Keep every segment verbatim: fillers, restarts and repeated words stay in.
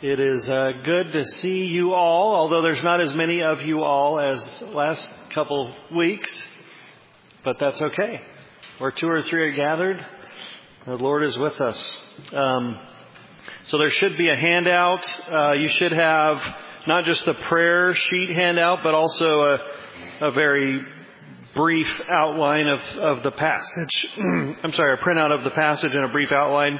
It is uh, good to see you all, although there's not as many of you all as last couple weeks, but that's okay. Where two or three are gathered, the Lord is with us. Um, so there should be a handout. Uh, you should have not just the prayer sheet handout, but also a, a very brief outline of, of the passage. I'm sorry, a printout of the passage and a brief outline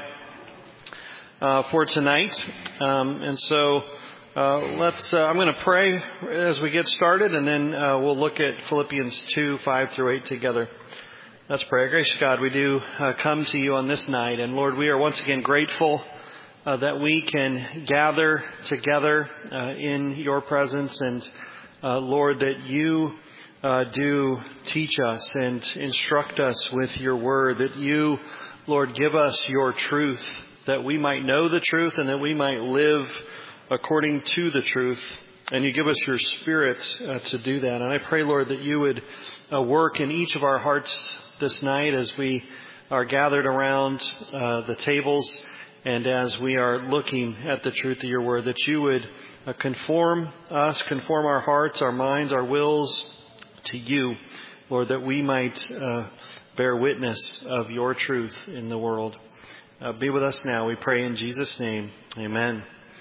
Uh, for tonight. Um, and so uh, let's, uh, I'm going to pray as we get started, and then uh, we'll look at Philippians two, five through eight together. Let's pray. Gracious God, we do uh, come to you on this night. And Lord, we are once again grateful uh, that we can gather together uh, in your presence. And uh, Lord, that you uh, do teach us and instruct us with your word. That you, Lord, give us your truth, that we might know the truth and that we might live according to the truth. And you give us your Spirit uh, to do that. And I pray, Lord, that you would uh, work in each of our hearts this night as we are gathered around uh, the tables and as we are looking at the truth of your word, that you would uh, conform us, conform our hearts, our minds, our wills to you, Lord, that we might uh, bear witness of your truth in the world. Uh, be with us now, we pray in Jesus' name. Amen.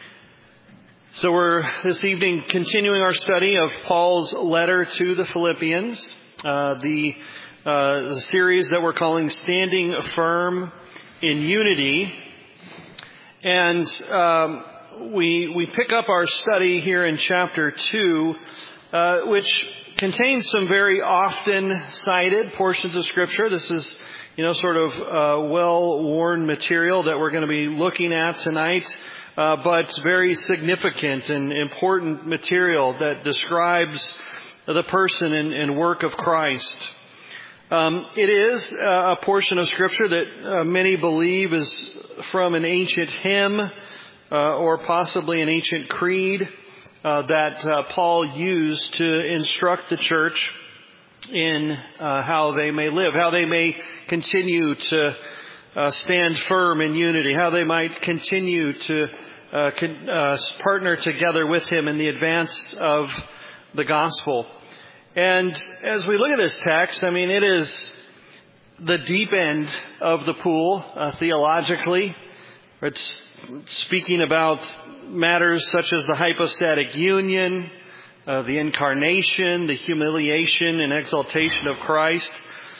So we're this evening continuing our study of Paul's letter to the Philippians, uh, the, uh, the series that we're calling Standing Firm in Unity. And um, we we pick up our study here in chapter two, uh, which contains some very often cited portions of Scripture. This is You know, sort of uh, well-worn material that we're going to be looking at tonight, uh, but very significant and important material that describes the person and, and work of Christ. Um, it is uh, a portion of Scripture that uh, many believe is from an ancient hymn uh, or possibly an ancient creed uh, that uh, Paul used to instruct the church in uh, how they may live, how they may continue to uh, stand firm in unity, how they might continue to uh, con- uh, partner together with him in the advance of the gospel. And as we look at this text, I mean, it is the deep end of the pool uh, theologically. It's speaking about matters such as the hypostatic union, Uh, the incarnation, the humiliation and exaltation of Christ.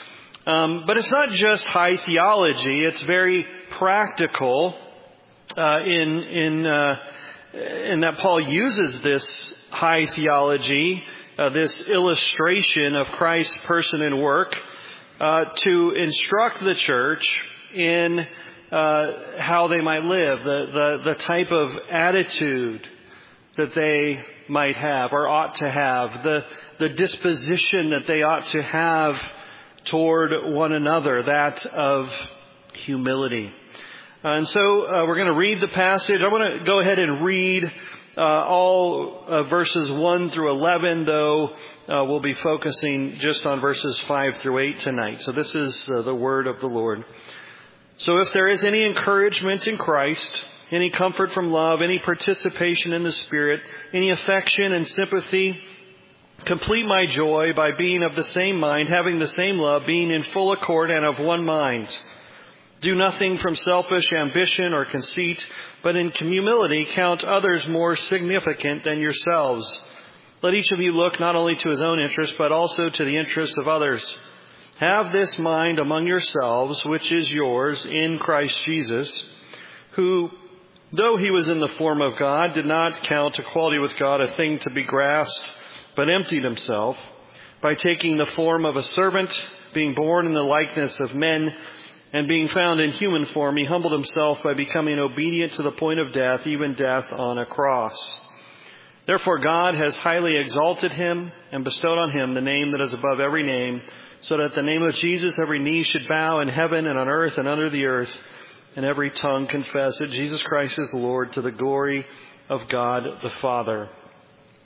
Um, but it's not just high theology. It's very practical uh, in in uh, in that Paul uses this high theology, uh, this illustration of Christ's person and work, uh, to instruct the church in uh, how they might live, the, the the type of attitude that they might have or ought to have, the the disposition that they ought to have toward one another, that of humility. And so uh, we're going to read the passage. I want to go ahead and read uh, all uh, verses one through eleven, though uh, we'll be focusing just on verses five through eight tonight. So this is uh, the word of the Lord. So if there is any encouragement in Christ, any comfort from love, any participation in the Spirit, any affection and sympathy, complete my joy by being of the same mind, having the same love, being in full accord and of one mind. Do nothing from selfish ambition or conceit, but in humility count others more significant than yourselves. Let each of you look not only to his own interest, but also to the interests of others. Have this mind among yourselves, which is yours in Christ Jesus, who, though he was in the form of God, did not count equality with God a thing to be grasped, but emptied himself by taking the form of a servant, being born in the likeness of men, and being found in human form, he humbled himself by becoming obedient to the point of death, even death on a cross. Therefore God has highly exalted him and bestowed on him the name that is above every name, so that at the name of Jesus every knee should bow in heaven and on earth and under the earth, and every tongue confess that Jesus Christ is Lord, to the glory of God the Father.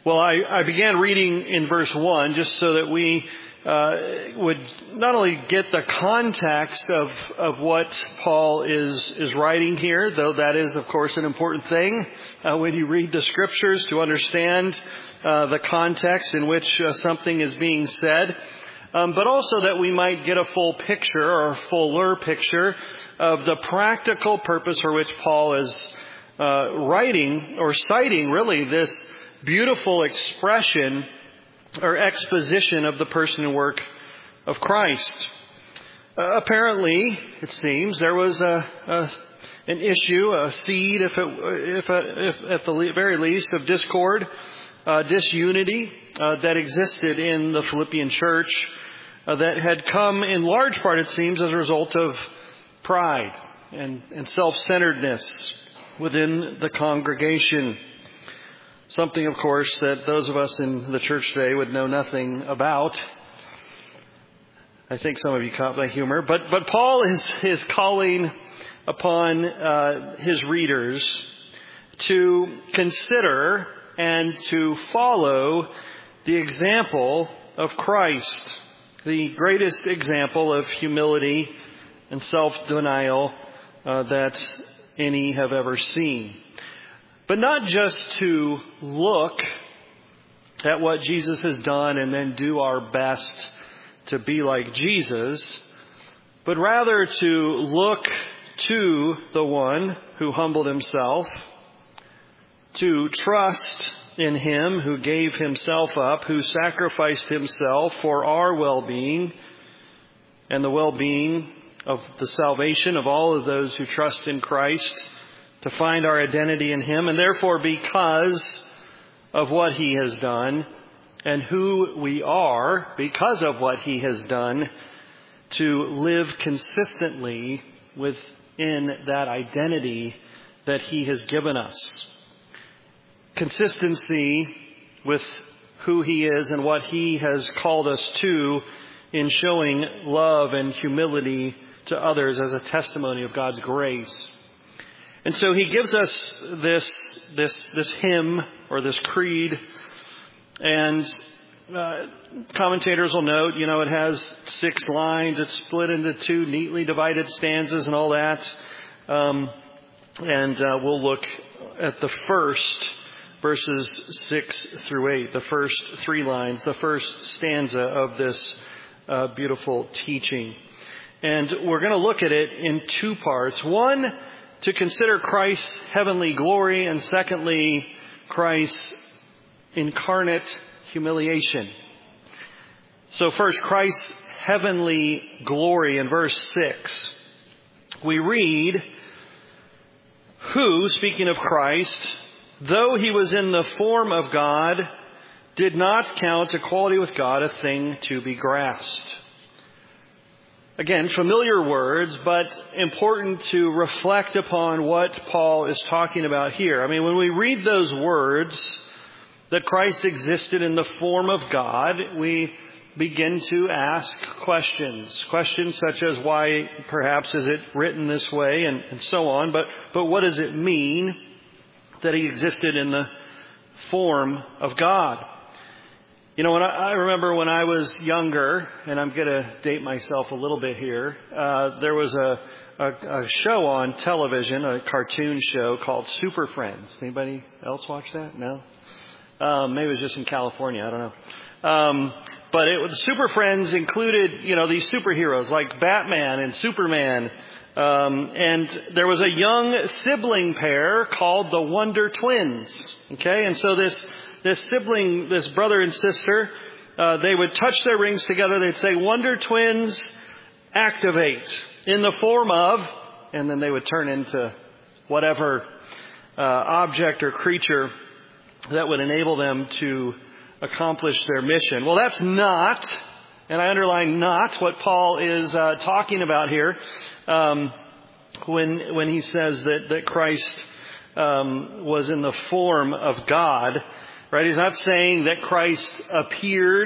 Well, I, I began reading in verse one just so that we uh, would not only get the context of, of what Paul is, is writing here, though that is, of course, an important thing uh, when you read the Scriptures to understand uh, the context in which uh, something is being said, um, but also that we might get a full picture or a fuller picture of the practical purpose for which Paul is uh, writing or citing, really, this beautiful expression or exposition of the person and work of Christ. Uh, apparently, it seems, there was a, a an issue, a seed, if, it, if, a, if at the very least, of discord, uh, disunity uh, that existed in the Philippian church uh, that had come in large part, it seems, as a result of pride and, and self-centeredness within the congregation. Something, of course, that those of us in the church today would know nothing about. I think some of you caught my humor. But but Paul is, is calling upon uh, his readers to consider and to follow the example of Christ, the greatest example of humility and self-denial uh, that any have ever seen. But not just to look at what Jesus has done and then do our best to be like Jesus, but rather to look to the one who humbled himself, to trust in him who gave himself up, who sacrificed himself for our well-being and the well-being of the salvation of all of those who trust in Christ, to find our identity in him, and therefore because of what he has done and who we are because of what he has done, to live consistently within that identity that he has given us. Consistency with who he is and what he has called us to in showing love and humility to others as a testimony of God's grace. And so he gives us this this this hymn or this creed, and uh, commentators will note, you know, it has six lines. It's split into two neatly divided stanzas and all that. Um, and uh, we'll look at the first verses six through eight, the first three lines, the first stanza of this uh, beautiful teaching. And we're going to look at it in two parts. One, to consider Christ's heavenly glory, and secondly, Christ's incarnate humiliation. So first, Christ's heavenly glory in verse six. We read, who, speaking of Christ, though he was in the form of God, did not count equality with God a thing to be grasped. Again, familiar words, but important to reflect upon what Paul is talking about here. I mean, when we read those words, that Christ existed in the form of God, we begin to ask questions. Questions such as why perhaps is it written this way, and, and so on. But, but what does it mean that he existed in the form of God? You know, when I, I remember when I was younger, and I'm going to date myself a little bit here, uh, there was a, a, a show on television, a cartoon show called Super Friends. Anybody else watch that? No? Um, maybe it was just in California. I don't know. Um, but it was, Super Friends included, you know, these superheroes like Batman and Superman. Um, and there was a young sibling pair called the Wonder Twins. Okay, and so this this sibling, this brother and sister, uh, they would touch their rings together. They'd say, "Wonder Twins, activate," in the form of, and then they would turn into whatever uh, object or creature that would enable them to accomplish their mission. Well, that's not, and I underline not, what Paul is uh, talking about here um, when when he says that that Christ um, was in the form of God. Right? He's not saying that Christ appeared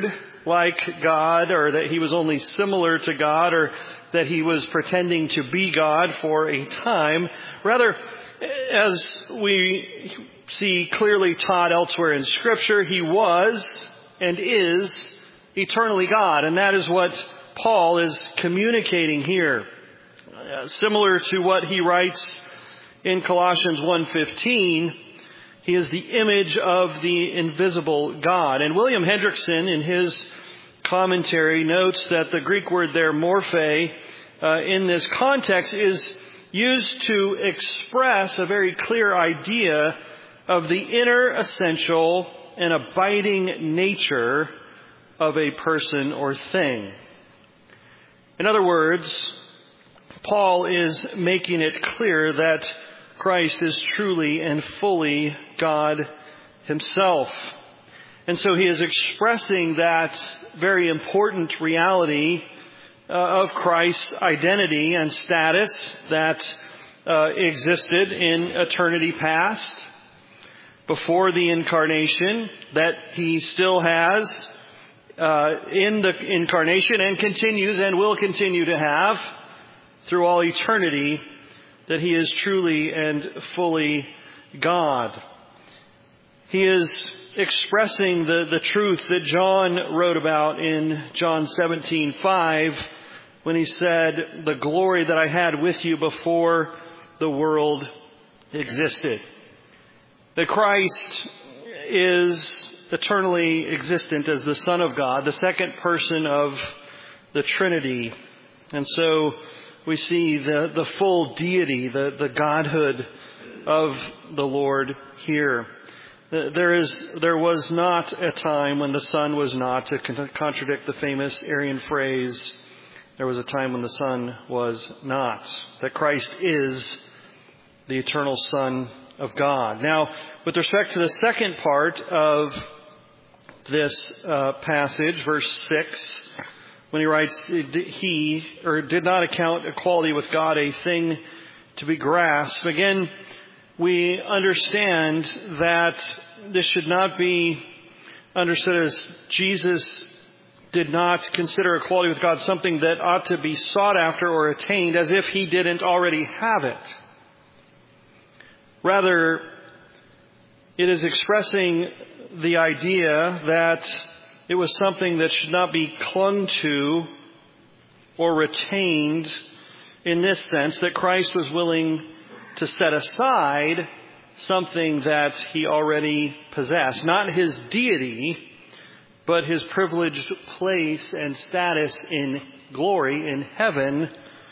like God, or that he was only similar to God, or that he was pretending to be God for a time. Rather, as we see clearly taught elsewhere in Scripture, he was and is eternally God. And that is what Paul is communicating here. Uh, similar to what he writes in Colossians one fifteen, he is the image of the invisible God. And William Hendrickson, in his commentary, notes that the Greek word there, morphe, uh, in this context is used to express a very clear idea of the inner, essential, and abiding nature of a person or thing. In other words, Paul is making it clear that Christ is truly and fully God himself. And so he is expressing that very important reality uh, of Christ's identity and status that uh, existed in eternity past, before the incarnation, that he still has uh, in the incarnation and continues and will continue to have through all eternity, that he is truly and fully God. He is expressing the, the truth that John wrote about in John seventeen five, when he said, "The glory that I had with you before the world existed." That Christ is eternally existent as the Son of God, the second person of the Trinity. And so we see the, the full deity, the, the Godhood of the Lord here. There is, there was not a time when the Son was not, to contradict the famous Arian phrase, there was a time when the Son was not. That Christ is the eternal Son of God. Now, with respect to the second part of this uh, passage, verse six, when he writes, he, or did not account equality with God a thing to be grasped. Again, we understand that this should not be understood as Jesus did not consider equality with God something that ought to be sought after or attained, as if he didn't already have it. Rather, it is expressing the idea that it was something that should not be clung to or retained, in this sense that Christ was willing to set aside something that he already possessed. Not his deity, but his privileged place and status in glory in heaven,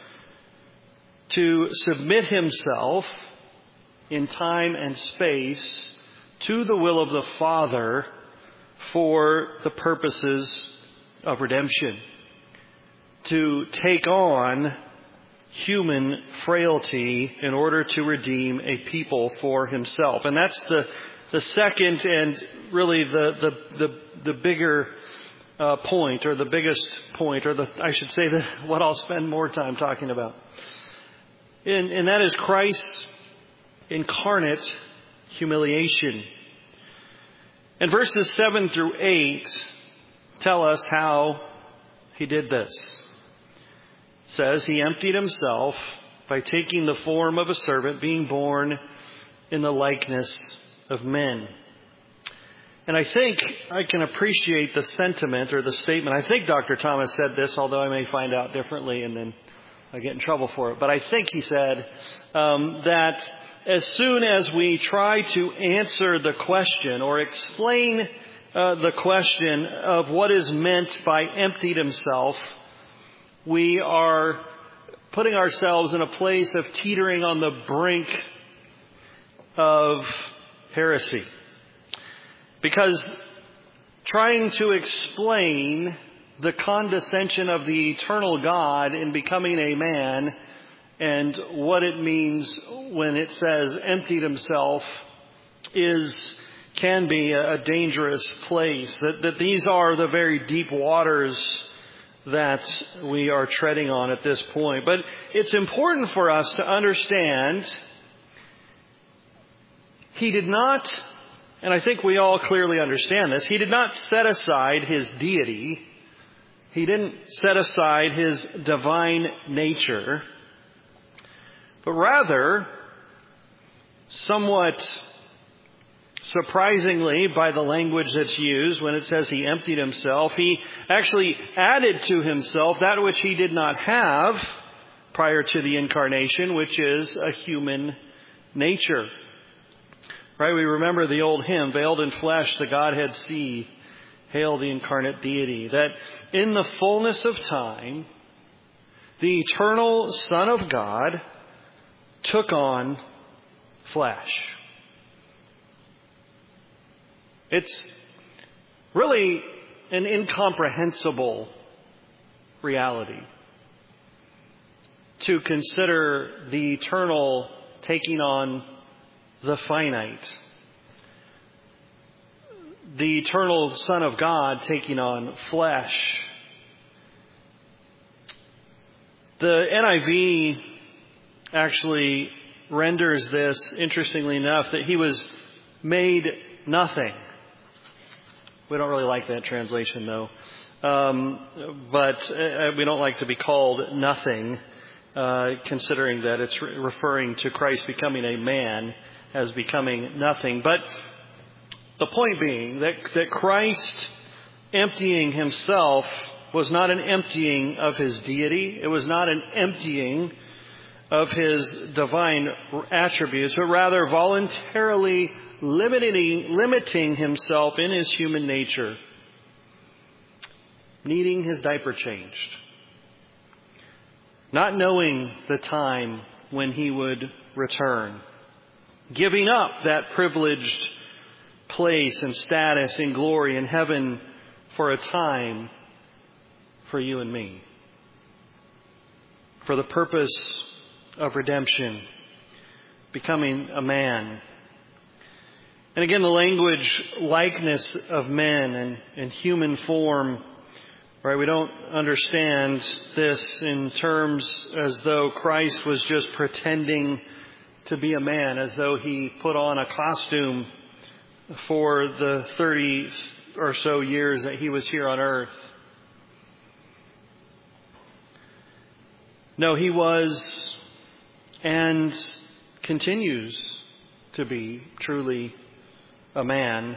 to submit himself in time and space to the will of the Father for the purposes of redemption. To take on human frailty in order to redeem a people for himself. And that's the, the second and really the, the, the, the bigger uh, point, or the biggest point, or the, I should say that what I'll spend more time talking about. And, and that is Christ's incarnate humiliation. And verses seven through eight tell us how he did this. It says, he emptied himself by taking the form of a servant, being born in the likeness of men. And I think I can appreciate the sentiment or the statement. I think Doctor Thomas said this, although I may find out differently and then I get in trouble for it. But I think he said um, that as soon as we try to answer the question or explain uh, the question of what is meant by emptied himself, we are putting ourselves in a place of teetering on the brink of heresy. Because trying to explain the condescension of the eternal God in becoming a man and what it means when it says emptied himself is can be a dangerous place. That, that these are the very deep waters that we are treading on at this point. But it's important for us to understand he did not and I think we all clearly understand this, he did not set aside his deity. He didn't set aside his divine nature, but rather, somewhat surprisingly, by the language that's used when it says he emptied himself, he actually added to himself that which he did not have prior to the incarnation, which is a human nature. Right? We remember the old hymn, "Veiled in flesh, the Godhead see, hail the incarnate deity." That in the fullness of time, the eternal Son of God took on flesh. It's really an incomprehensible reality to consider the eternal taking on the finite, the eternal Son of God taking on flesh. The N I V actually renders this, interestingly enough, that he was made nothing. We don't really like that translation, though. Um, but uh, we don't like to be called nothing, uh, considering that it's re- referring to Christ becoming a man as becoming nothing. But the point being that, that Christ emptying himself was not an emptying of his deity. It was not an emptying of his divine attributes, but rather voluntarily limiting, limiting himself in his human nature, needing his diaper changed, not knowing the time when he would return, giving up that privileged place and status and glory in heaven for a time for you and me, for the purpose of redemption, becoming a man. And again, the language likeness of men and, and human form, right? We don't understand this in terms as though Christ was just pretending to be a man, as though he put on a costume for the thirty or so years that he was here on earth. No, he was and continues to be truly a man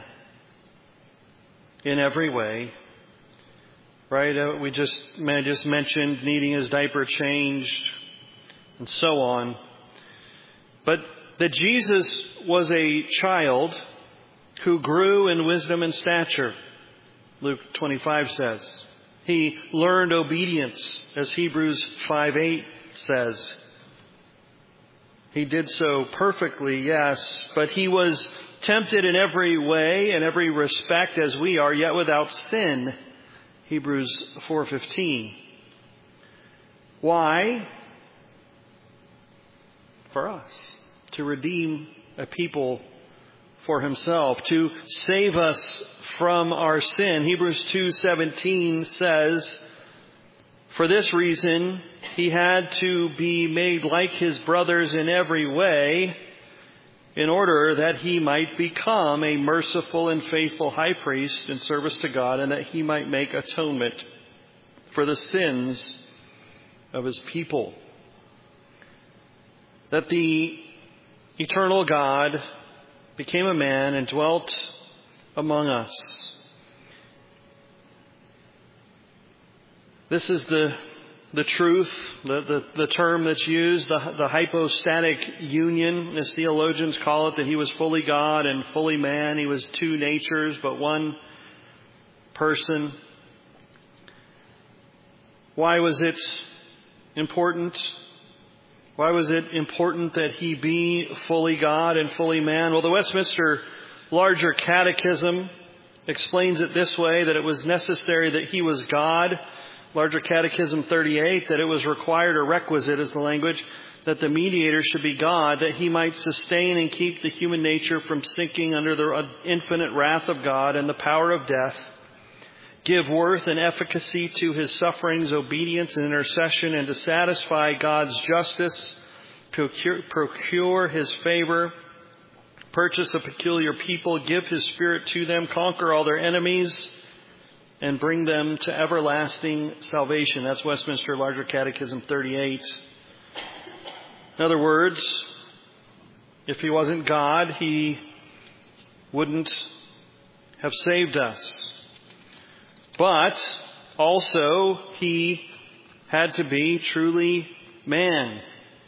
in every way, right? Uh, we just I just mentioned needing his diaper changed and so on. But that Jesus was a child who grew in wisdom and stature, Luke twenty-five says. He learned obedience, as Hebrews five eight says. He did so perfectly, yes, but he was tempted in every way, in every respect as we are, yet without sin. Hebrews four fifteen. Why? For us. To redeem a people for himself. To save us from our sin. Hebrews two seventeen says, for this reason, he had to be made like his brothers in every way, in order that he might become a merciful and faithful high priest in service to God, and that he might make atonement for the sins of his people. That the eternal God became a man and dwelt among us. This is the the truth, the, the, the term that's used, the, the hypostatic union, as theologians call it, that he was fully God and fully man. He was two natures, but one person. Why was it important? Why was it important that he be fully God and fully man? Well, the Westminster Larger Catechism explains it this way, that it was necessary that he was God. Larger Catechism thirty-eight, that it was required or requisite is the language, that the mediator should be God, that he might sustain and keep the human nature from sinking under the infinite wrath of God and the power of death, give worth and efficacy to his sufferings, obedience and intercession, and to satisfy God's justice, procure, procure his favor, purchase a peculiar people, give His Spirit to them, conquer all their enemies, and bring them to everlasting salvation. That's Westminster Larger Catechism thirty-eight. In other words, if He wasn't God, He wouldn't have saved us. But also, He had to be truly man.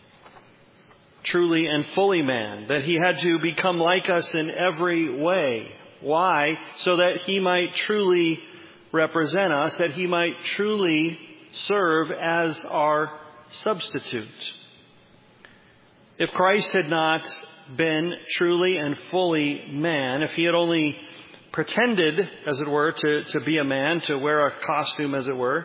Truly and fully man. That He had to become like us in every way. Why? So that He might truly represent us. That He might truly serve as our substitute. If Christ had not been truly and fully man, if He had only pretended, as it were, to, to be a man, to wear a costume, as it were,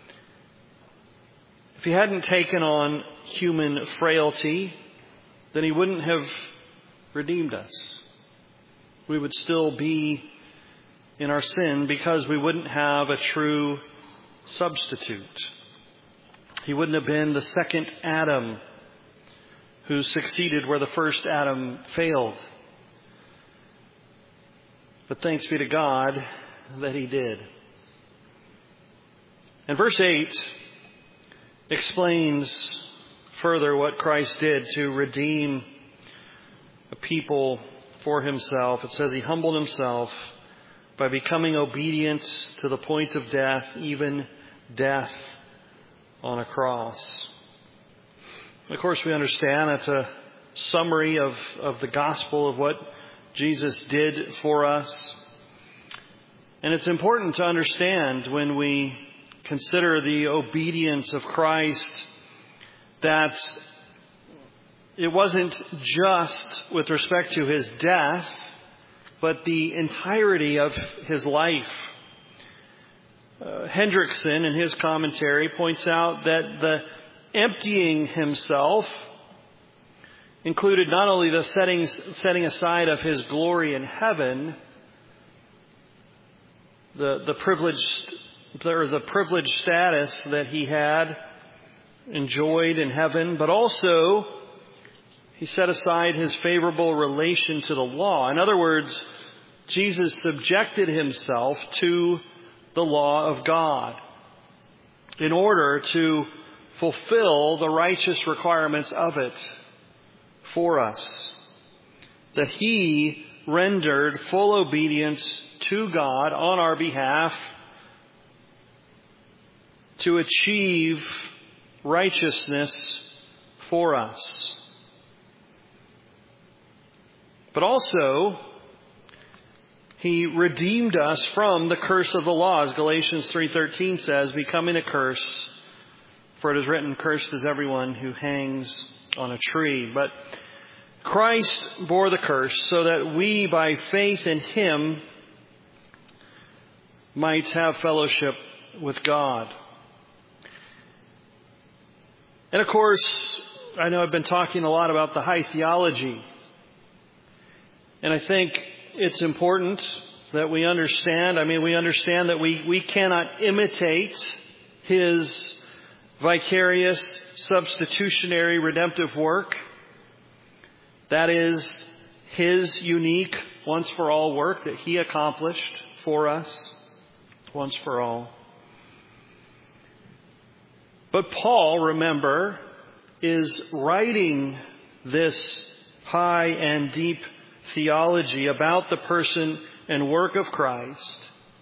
if He hadn't taken on human frailty, then He wouldn't have redeemed us. We would still be in our sin because we wouldn't have a true substitute. He wouldn't have been the second Adam who succeeded where the first Adam failed. But thanks be to God that He did. And verse eight explains further what Christ did to redeem a people for Himself. It says He humbled Himself by becoming obedient to the point of death, even death on a cross. Of course, we understand that's a summary of, of the gospel of what Jesus did for us. And it's important to understand when we consider the obedience of Christ that it wasn't just with respect to His death, but the entirety of His life. Uh, Hendrickson, in his commentary, points out that the emptying Himself included not only the setting, setting aside of His glory in heaven, the, the privileged, or the privileged status that He had enjoyed in heaven, but also He set aside His favorable relation to the law. In other words, Jesus subjected Himself to the law of God in order to fulfill the righteous requirements of it for us. That He rendered full obedience to God on our behalf to achieve righteousness for us. But also, He redeemed us from the curse of the law, as Galatians three thirteen says, becoming a curse. For it is written, cursed is everyone who hangs on a tree. But Christ bore the curse so that we, by faith in Him, might have fellowship with God. And of course, I know I've been talking a lot about the high theology. And I think it's important that we understand, I mean, we understand that we, we cannot imitate His vicarious, substitutionary, redemptive work. That is His unique, once-for-all work that He accomplished for us, once for all. But Paul, remember, is writing this high and deep theology about the person and work of Christ,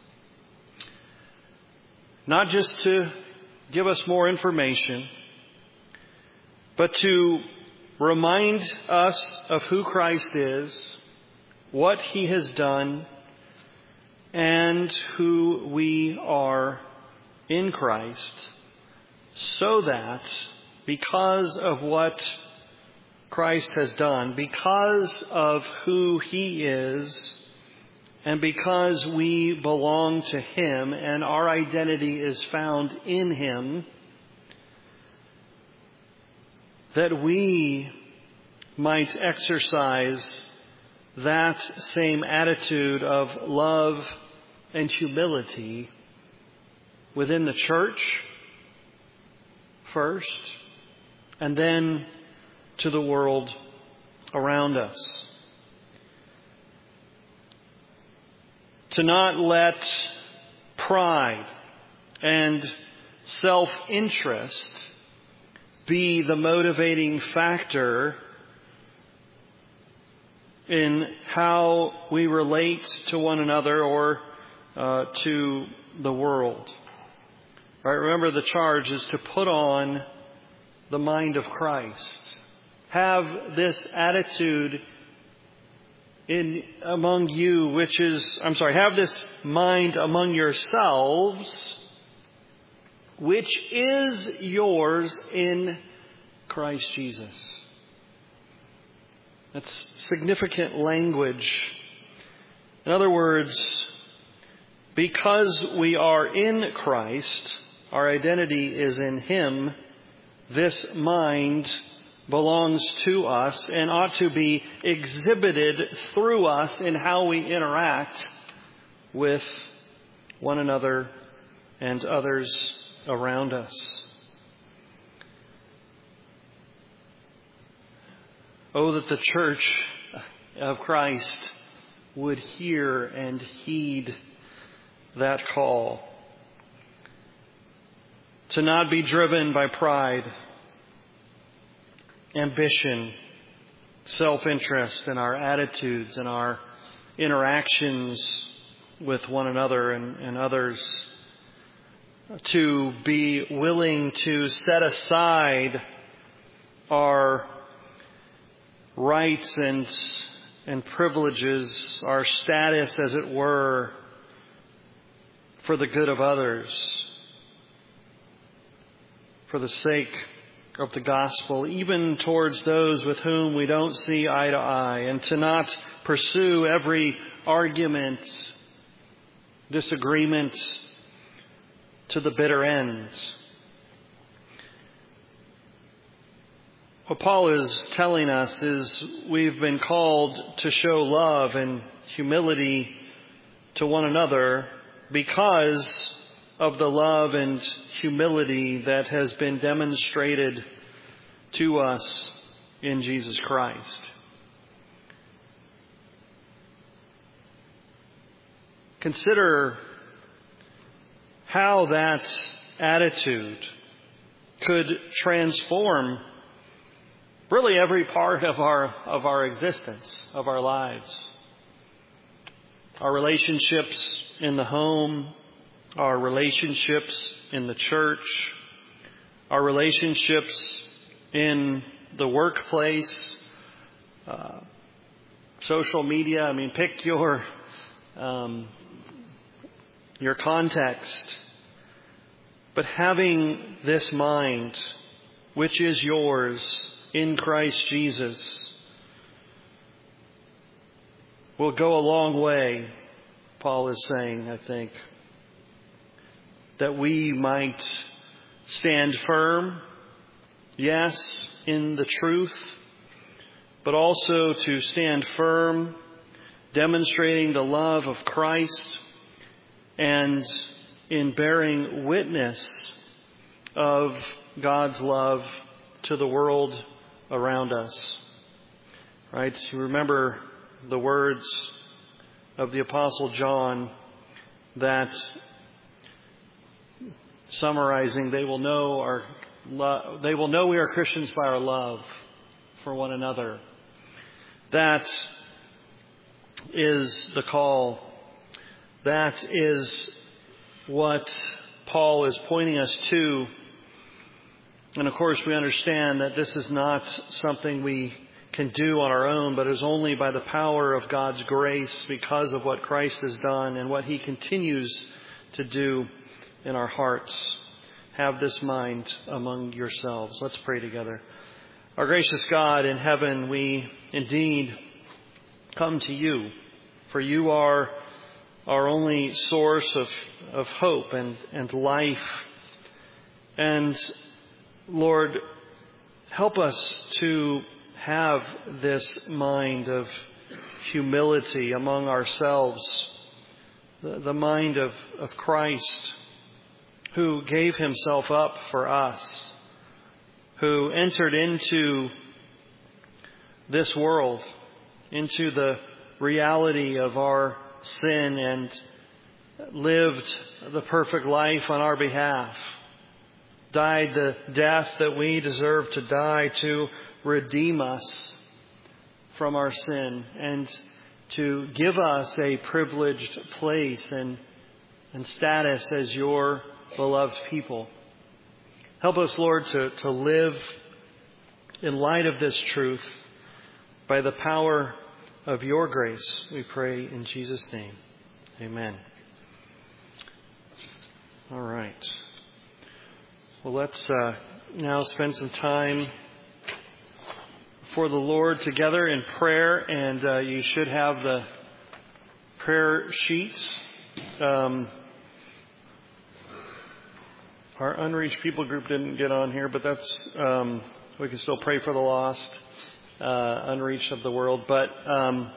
not just to give us more information, but to remind us of who Christ is, what He has done, and who we are in Christ, so that because of what Christ has done, because of who He is, and because we belong to Him and our identity is found in Him, that we might exercise that same attitude of love and humility within the church first, and then to the world around us. to not let pride and self-interest be the motivating factor in how we relate to one another or uh, to the world. Right? Remember, the charge is to put on the mind of Christ. Have this attitude in among you, which is, I'm sorry, have this mind among yourselves, which is yours in Christ Jesus. That's significant language. In other words, because we are in Christ, our identity is in Him, this mind belongs to us and ought to be exhibited through us in how we interact with one another and others around us. Oh, that the church of Christ would hear and heed that call. To not be driven by pride, ambition, self-interest in our attitudes and our interactions with one another and, and others. To be willing to set aside our rights and and privileges, our status as it were, for the good of others, for the sake of the gospel, even towards those with whom we don't see eye to eye, and to not pursue every argument, disagreement to the bitter ends. What Paul is telling us is we've been called to show love and humility to one another because of the love and humility that has been demonstrated to us in Jesus Christ. Consider how that attitude could transform really every part of our of our existence, of our lives. Our relationships in the home, our relationships in the church, our relationships in the workplace, uh, social media. I mean, pick your um, your context. But having this mind, which is yours in Christ Jesus, will go a long way, Paul is saying, I think, that we might stand firm, yes, in the truth, but also to stand firm, demonstrating the love of Christ and in bearing witness of God's love to the world around us. Right? You remember the words of the Apostle John that, summarizing, they will know our lo- they will know we are Christians by our love for one another. That is the call. That is what Paul is pointing us to. And of course, we understand that this is not something we can do on our own, but is only by the power of God's grace because of what Christ has done and what He continues to do in our hearts. Have this mind among yourselves. Let's pray together. Our gracious God in heaven, we indeed come to You, for You are our only source of, of hope and, and life. And Lord, help us to have this mind of humility among ourselves, the, the mind of, of Christ, who gave Himself up for us, who entered into this world, into the reality of our sin and lived the perfect life on our behalf, died the death that we deserve to die to redeem us from our sin and to give us a privileged place and, and status as your beloved people. Help us, Lord, to, to live in light of this truth by the power of your grace, we pray in Jesus' name. Amen. All right. Well, let's uh, now spend some time for the Lord together in prayer, and uh, you should have the prayer sheets. Um, our unreached people group didn't get on here, but that's um, we can still pray for the lost, uh, unreached of the world. But um,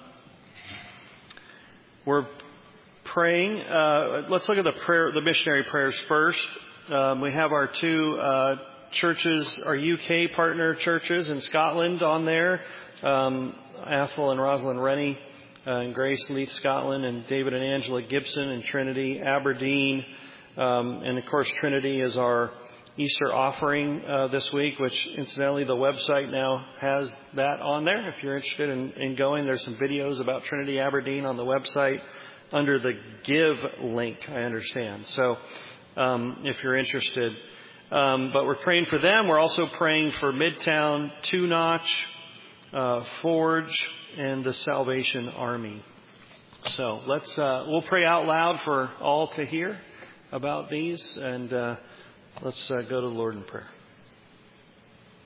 we're praying. Uh, let's look at the prayer, the missionary prayers first. Um, we have our two uh, churches, our U K partner churches in Scotland on there. Um, Athol and Rosalind Rennie uh, and Grace Leith Scotland, and David and Angela Gibson in Trinity, Aberdeen. Um, and of course, Trinity is our Easter offering uh, this week, which incidentally the website now has that on there. If you're interested in, in going, there's some videos about Trinity Aberdeen on the website under the Give link, I understand. So um, if you're interested. Um, but we're praying for them. We're also praying for Midtown, Two Notch, uh, Forge, and the Salvation Army. So let's, uh, we'll pray out loud for all to hear about these, and uh, let's uh, go to the Lord in prayer.